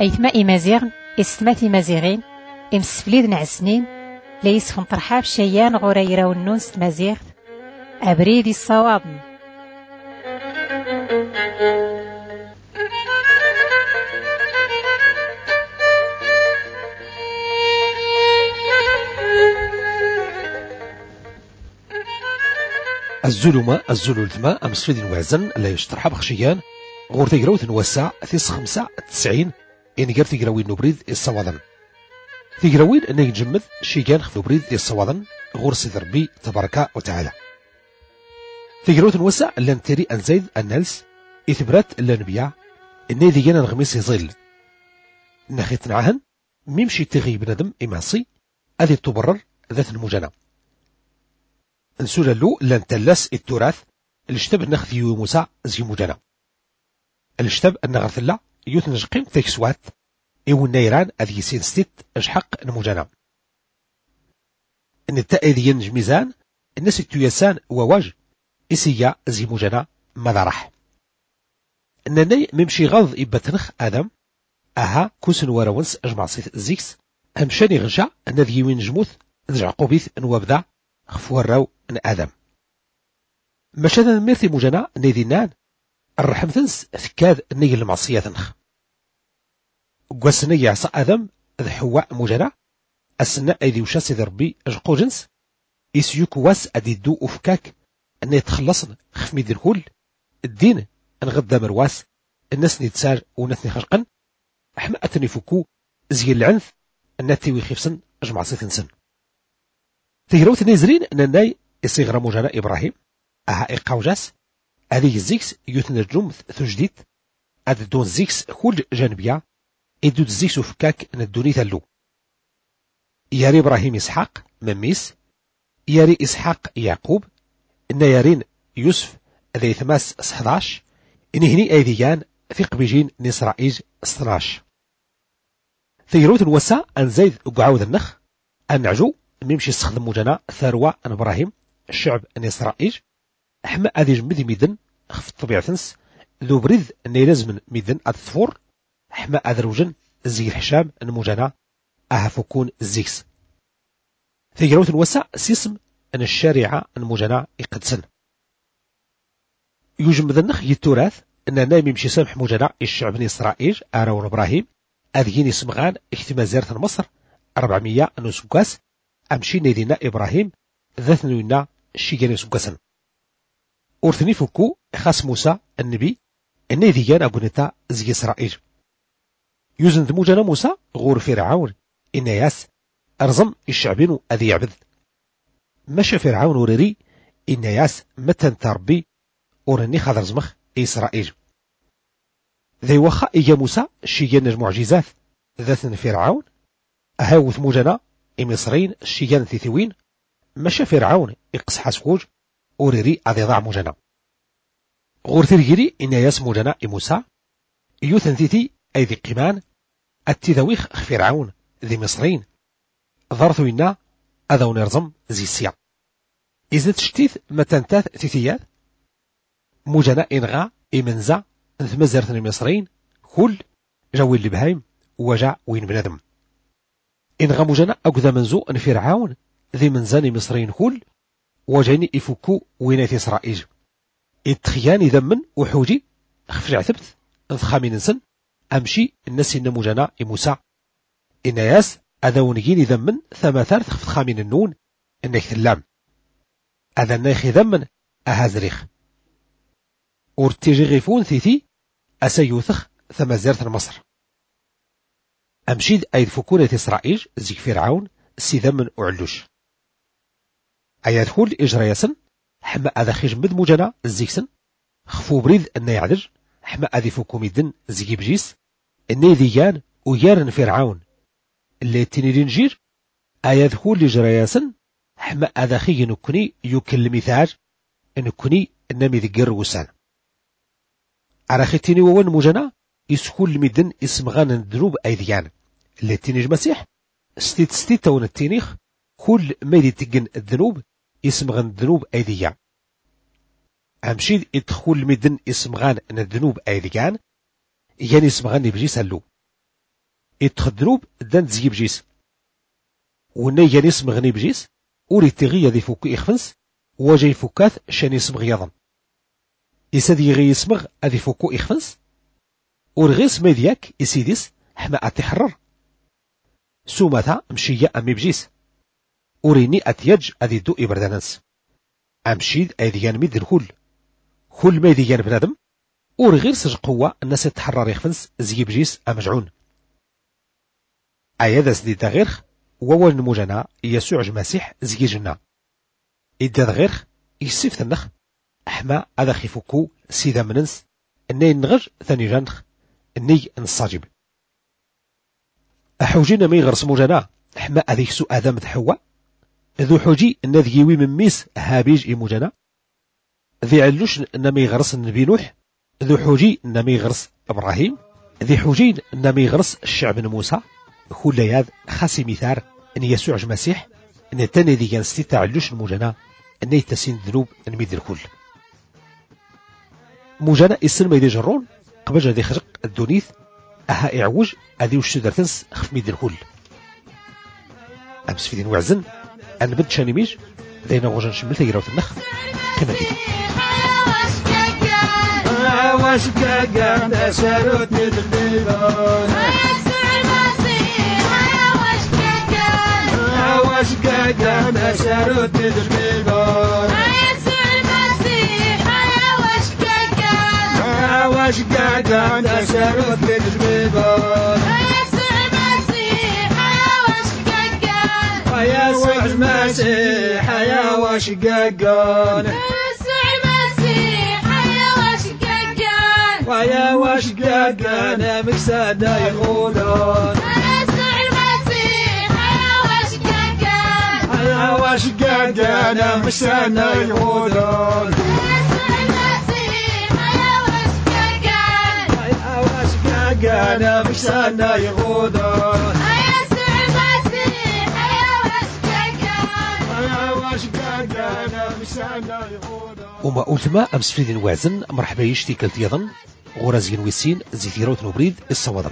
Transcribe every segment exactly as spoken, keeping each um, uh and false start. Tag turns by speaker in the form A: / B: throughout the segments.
A: أيثما إمازيغن إستمات إمازيغين إمسفليد نعسنين ليس خنطرحاب شيان غوريرا والنونس مازيغ أبريد الصوابن.
B: الزلمة الزلولتما أمسفليد وعزن لا يشترحب بخشيان غور تيقراوث نوسع ثيس خمسة تسعين إن قر تيقراوين نبريد الصوادن تيقراوين أن يجمد شيكان خف نبريد الصوادن غور سيد ربي تبارك وتعالى. تيقراوث نوسع لان تيري أن زيد النالس إثبرات اللانبيع إن يدينا الغميس يظل نخيط نعهن ميمشي تغي بندم إماسي أذي تبرر ذات المجنة نسول له لان تلس التراث الاشتب نخذ يو موسى زي مجنة الاشتب أن غرثلا يوثنج قيم تكسوات إيو النيران أذي سينستيت أجحق نموجانا إن التأذي ميزان الناس التياسان وواج إسيا زي موجانا ماذا راح إنني ممشي غض إبتنخ آدم أها كوسن وراونس أجمع صيث زيكس همشاني غنشا أن ذي وين جموث نجع قوبيث نوابدا خفوها الراو أن آدم مشانا ميرثي موجانا نيذينان الرحمتنس ثكاد نيل المعصية تنخ قواسني يعصى آدم ذ حواء مجانا السنة أيدي وشاس ذي ربي أجقو جنس إسيوك واس أدي دو أفكاك أن يتخلصن خفمي دين كل الدين أن غدا مرواس الناس نتسار ونثني خرقا أحما أتني فكو زي العنث الناتي ويخيفسن أجمع سيثنسن تهروث نيزرين أن الناي يصيغر مجانا إبراهيم أها إقاوجاس هذه الزيكس يتنجم ثجديد أد دون زيكس كل جانبية إدود زيكس وفكاك ندوني ثلو ياري إبراهيم إسحاق مميس ياري إسحاق يعقوب إن يارين يوسف ذي ثماس صحداش إن هني أيديان ثق بيجين نسرائيج صناش ثيروت الوسا أن زيد وقعود النخ أن نعجو ميمشي استخدم مجانا ثروة أن إبراهيم الشعب نسرائيج أحما أذي جمذي ميدن خف الطبيعة تنس ذو بريد أني لازم ميدن أتثفور أحما أذروجن زي الحشام المجانا أها فكون الزيكس في جروث الوسع سيسم أن الشارعة المجانا يقدسن يوجم ذنخ يتوراث أن نايم يمشي سامح مجانا الشعب إسرائيل أراون إبراهيم أذيين اسمغان احتمال زيارة مصر أربعمية نسوكاس أمشي نيدينا إبراهيم ذات نوينا الشيجان سوكاسن أورثني فكو خاص موسى النبي أني ذيان أبونتا زي إسرائيل يوزن دموجنا موسى غور فرعون إن ياس أرزم الشعبين أذي يعبد مشى فرعون ورري إن ياس متن تربي ورني خضر زمخ إسرائيل ذي وخا إيا موسى الشيجان المعجزات ذات فرعون أهاوث موجنا إمصرين الشيجان ثيثوين مشى فرعون إقص حسوج ورري أذي ضاع موجنا غور ترجري إن ياس موجنا إموسى يوثن ثيثي أي ذي قمان التذويخ فرعون ذي مصرين ظرثوا إنا أذو نرزم زي السيا إذا تشتيث متنتاث ثيثيات موجنا إنغا إمنزا انثمزرت المصرين كل جوي البهايم وجع وين بنادم إنغا موجنا أقذى منزو أن فرعون ذي منزاني مصرين كل وجاني إفكو وينات إسرائيل إتخياني ذمن وحوجي خفرع ثبت انثخامي ننسن أمشي الناس إن موجنا إموسى إن ياس أذونيين ذمن ثماثار تخفت خامين النون إنك ثلام أذا ناخي ذمن أهازريخ ورتيجي غيفون ثيثي أسيوثخ ثمازيرة مصر أمشيد أيد فكونة إسرائيل زيك فرعون سي ذمن أعلوش أياد خول إجرياسن حما أذا خيج مد موجنا زيكسن خفو بريد أن يعدج حما أذي فكو ميدن زيكي بجيس إني ذيان ويارن فرعون اللي تنيرين جير أياد خول إجرياسن حما أذا خي نكوني يوكل مثاج نكوني إنمي ذكر وسان عراختيني وون موجنا يسكول الميدن اسمغان الذنوب أيديان اللي تنيج مسيح ستيت ستيت تون التينيخ كل ما يتقن الذنوب اسمغان الذنوب أيديان أمشيد يدخل الميدن اسمغان الذنوب أيديان يعني اسمغان يبجي سلو يتخدروب دان تزيي بجيس وني جاني سمغني بجيس وري تغي يدي فوك إخفنس وجاي فوكاث شاني سمغ يضن يسادي غي يسمغ أدي فوكو إخفنس ورغيس ميدياك يسيديس حما أتحرر سومتا مشيا أمي بجيس وريني أتياج أدي دو إبردانس أمشيد أيديان ميد الكل كل ميديان بنادم ورغير سج قوة الناس يتحرر يخفنس زي بجيس أمجعون أيادا سديد غيرخ ووال نموجنا يسوع المسيح زي جنة إداد غيرخ يسيف النخ أحما أذا خيفوكو سيدا مننس إني نغج ثاني جنخ إني نصاجب أحوجينا مي غرس موجنا أحما أذيك سو آدم تحوى ذو حوجي نذيوي من ميس هابيج إموجنا ذي علوش نمي غرس النبي نوح ذو حوجي نمي غرس إبراهيم ذي حوجي نمي غرس الشعب موسى كل ياذ خاسي مثار أن يسوع المسيح أن تاني ذي جنستي تعلوش الموجنا أن يتسين ذنوب نميد الكل موجنا السن ما يدجرون قبل ذي خرق الدونيث أها إعوج أذي وش تدرتنس خف ميد الكل أمس في دين وعزن أن بنت شانيميج ذينا غوجن شملت يراوت النخ كما كده
C: واش كاكا نسالوت ندبيبون واش كاكا نسالوت ندبيبون واش كاكا نسالوت ندبيبون يا سوع المسيح يا واش كاكا ويا واش قاقانا مكسانا يغولون
D: يسوع المسيح يا واش قاقان
C: يا واش قاقانا مكسانا يغولون
D: يسوع المسيح يا واش قاقان
C: يا واش قاقانا مكسانا يغولون
D: يسوع المسيح يا واش قاقان
C: يا واش قاقانا مكسانا يغولون
B: وما قلت ما أمس في دين وازن مرحبا يشتي كلت يضن غرازين ويسين زيثيروت نبريد الصوادم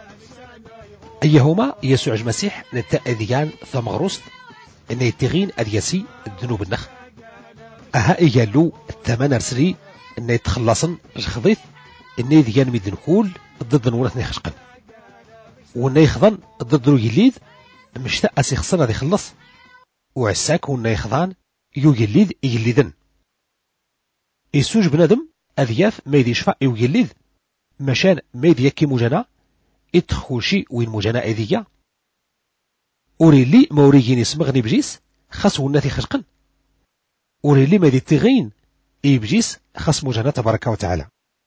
B: أيهما يسوع المسيح نتا أذيان ثمغروست إن يتغين أذياسي الذنوب النخ أها إيالو الثمان أرسلي إن يتخلصن جخضيث إن يذيان ميدن كول ضد نورث نخشقن وإن يخضن ضد رو يليد مشتا أسيخصن هذي خلص وعساك وإن يخضان يو يليد يليدن يسوج بنادم أذياف ما يدي شفاء يوجلذ مشان ما يدي يكي مجانا اتخوشي وين مجانا أذية أوري لي ما أوريجيني سمغني بجيس خاص وناتي خشقن أوري لي ما يدي تغين إي بجيس خاص مجانا تبارك وتعالى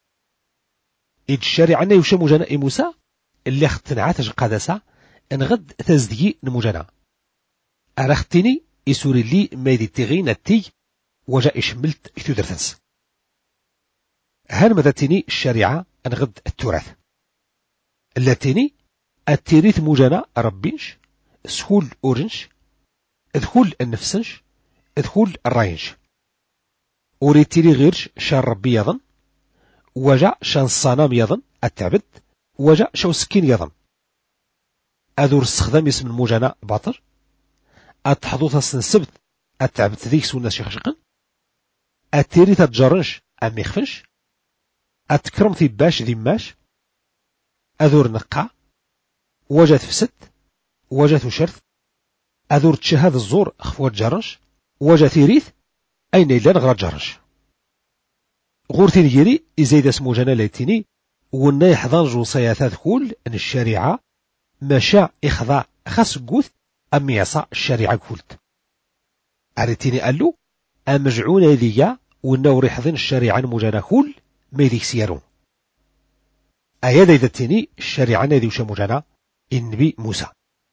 B: إد الشارع يوشى مجانا إي موسى اللي اختنعات قادسة ان غد تزدي نمجانا أرختني إسوري لي ما يدي تغين التي وجاء شملت إتودرتنس هل مدتني الشريعة أنغد التراث اللاتيني التيريث موجانا ربينش سهول أورنش ادخل النفسنش ادخل الراينش أوريتيري غيرش شان ربي يظن وجاء شان صنام يظن التعبد وجاء شو سكين يظن أذور استخدام اسم الموجانا باطر أتحضوث السنسبت التعبد ذيك سونا شيخشقن التيريث الجرنش أم يخفنش أتكرم في باش ذي ماش أذور نقع وجات فسد وجات شرث أذور تشهد الزور خفوة جرنش وجات يريث أين إلا نغرى جرنش غورتين يري إزايد اسمو جانا ليتيني ونا يحضان جو سياثات كل أن الشريعة مشاع إخضاء خاص قوث أم يعصى الشريعة كولت عريتيني قالو أمجعون يديا ونا ريحضين الشريعة مجانا كل ما يديك سيارون أيادا إذا تيني الشريعة نادي وشا مجانا النبي موسى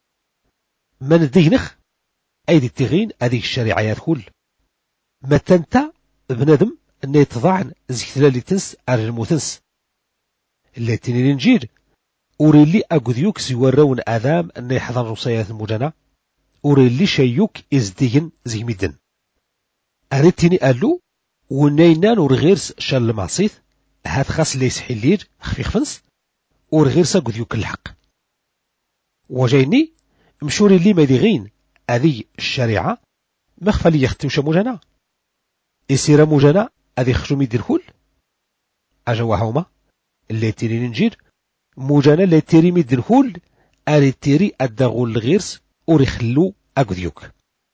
B: من الدينخ أيدي التغين أديك الشريعة يدخل ما تنتا بنادم أن يتضاعن زكتلالي تنس أرجموتنس التي ننجير أوري لي أقذيوك سيوراون آذام أن يحضر رصيات المجانا أوري لي شيوك إزدين زي ميدن أريتيني قالو ونينان ورغيرس شال المعصيث هاد خاص ليس حلير خفيخ فنس ورغيرس أقذيوك الحق وجايني مشوري اللي ما ديغين هذه الشريعة مخفى لي يختوش موجانا يصير موجانا هذه خشومي دير كل أجوا هما اللي تيري ننجير موجانا اللي تيري ميدير كل أري تيري أدغول الغيرس وريخلو أقديوك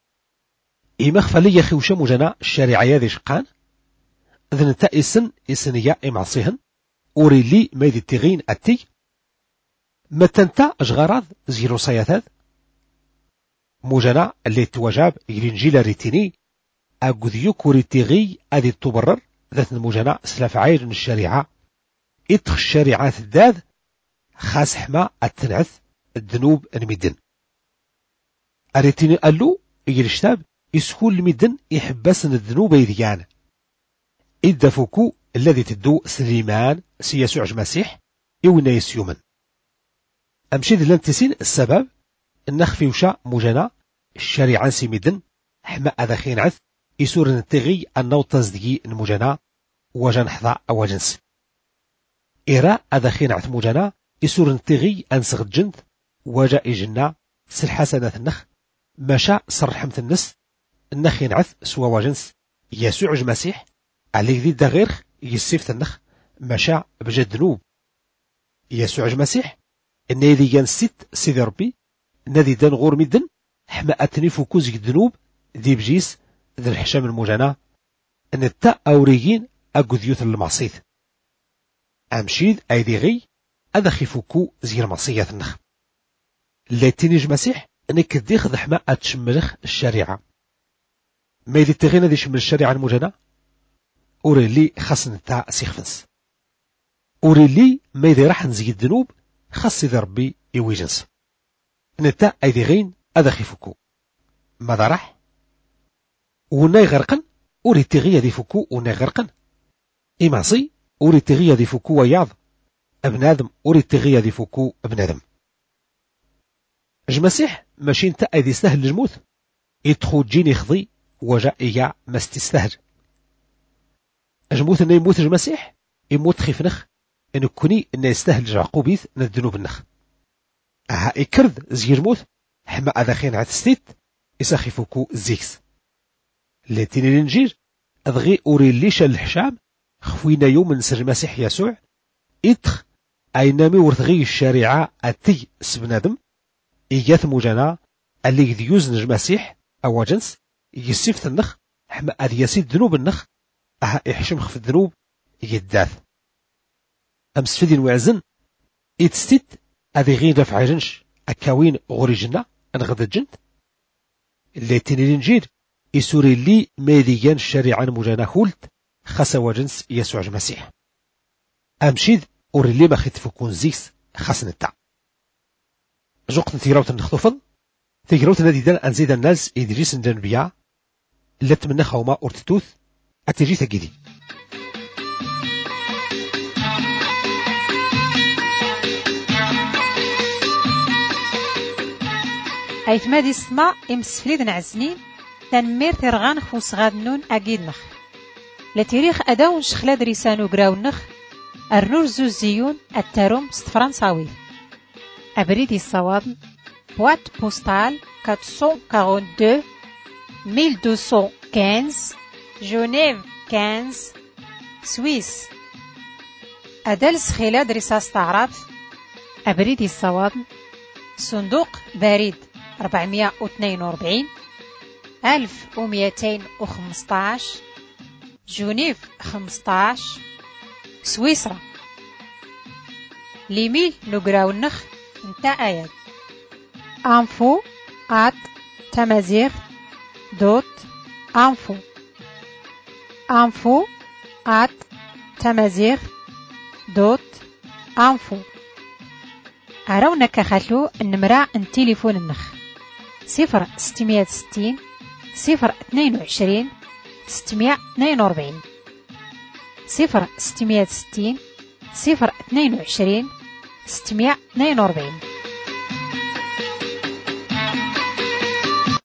B: إما خفى لي يخوش موجانا الشريعة يذي شقان ذن تأسن إسنية إمعصيهن أوري لي ما يدي تغين أتي ما تنتا أجغراض زيرو صياثاذ موجانا اللي توجاب يرنجيل ريتيني أقذيوك وريتيغي أدي تبرر ذات الموجانا سلاف عاير الشريعة إتخ الشريعة الداذ خاس حما التنعث الذنوب المدن أريتيني قالو يجرشتاب يسكول المدن يحبسن الذنوب يذيان إذا فوكو الذي تدو سليمان سيسوع المسيح إونا يسيومن أمشي ذي لنتسين السبب النخفي وشا موجانا الشريعة سيمدن حما أذاخين عث يسور نتغي أنو تصدقي الموجانا وجن حظا أو جنس إيرا أذاخين عث موجانا يسور نتغي أنسغ الجند وجاء جنا سلحسنة النخ مشا صرحمت النس النخين عث سوا وجنس يسوع المسيح عليك ذي دغيرخ يسيفت النخ مشا بجد ذنوب يسوع المسيح إن يدي جان ست سيدي ربي نادي دان غور مدن حما أتني فوكوز الذنوب ذي بجيس ذي الحشام المجانا أن التا أوريين أقذيوث المعصيث أمشيد أيدي غي أدخي فوكو زير معصية النخ لاتينيج مسيح أنك ديخ حما أتشملخ الشريعة ما يدي تغينا دي شمل الشريعة المجانا أوري لي خاص نتا سيخفنس أوري لي ما يدي راح نزيد الذنوب خاص ذي ربي يويجنس نتا أيدي غين أدخي فوكو ماذا راح وناي غرقن أوري تغيا دي فوكو وناي غرقن إماصي أوري تغيا دي فوكو وياض ابن آدم أوري تغيا دي فوكو ابن آدم المسيح ماشي نتا أيدي سهل الجموت يدخل جيني خضي وجاء إيا ما استستهج أجموت أنه يموت المسيح يموت خيفنخ أنه كوني أنه يستهل جعقوبيث من الذنوب النخ أها إكرد زي موت حما أذاخين عتستيت إساخي فوكو زيكس لاتيني الإنجيل أضغي أوري ليش الحشام خوينا يوم نسر المسيح يسوع إتخ أينامي ورثغي الشريعة أتي سبنادم إيجاث موجانا اللي يذيوز نج مسيح أو جنس يسيفت النخ حما أذ يسيد ذنوب النخ أها إحشم خف الذنوب يداث أمس فدين وعزن إتستيت أذي غين رفع جنش أكاوين غوري جنة أنغذ الجند اللي تيني الإنجيل يسوري لي ميديان الشريعة مجانا هولت خاصة وجنس يسوع المسيح أمشيد أوري لي ما خيتفكون زيس خاص نتا جوقت تيراوت النخطفل تيراوت نادي دان أنزيد الناس إدريس الجنبية اللي تمنى خوما أورتتوث أتجي تجدي
A: أيثما دي السما إمسفليد نعسنين تنمير ترغان خوص غاد نون أكيد نخ لتاريخ أداون شخلاد ريسانو قراو نخ النور زوزيون التاروم ست فرنساوي أبريدي الصواب بوات بوستال أربعمية وواحد وأربعين ألف ومئتين وخمسة عشر جنيف خمسة سويس أدلس خلاد رصاص تعرف أبريدي الصواب صندوق بريد أربعمية واثنين وأربعين ألف ومئتين وخمسة عشر جنيف خمسة عشر سويسرا ليميل نقراو النخ نتا آيات انفو آت تمازيغ دوت انفو انفو آت تمازيغ دوت انفو أراونا كخلو النمرة التليفون النخ صفر ستمية ستين صفر اثنين وعشرين ستمية اثنين وأربعين صفر ستمية ستين صفر اثنين وعشرين ستمية اثنين وأربعين.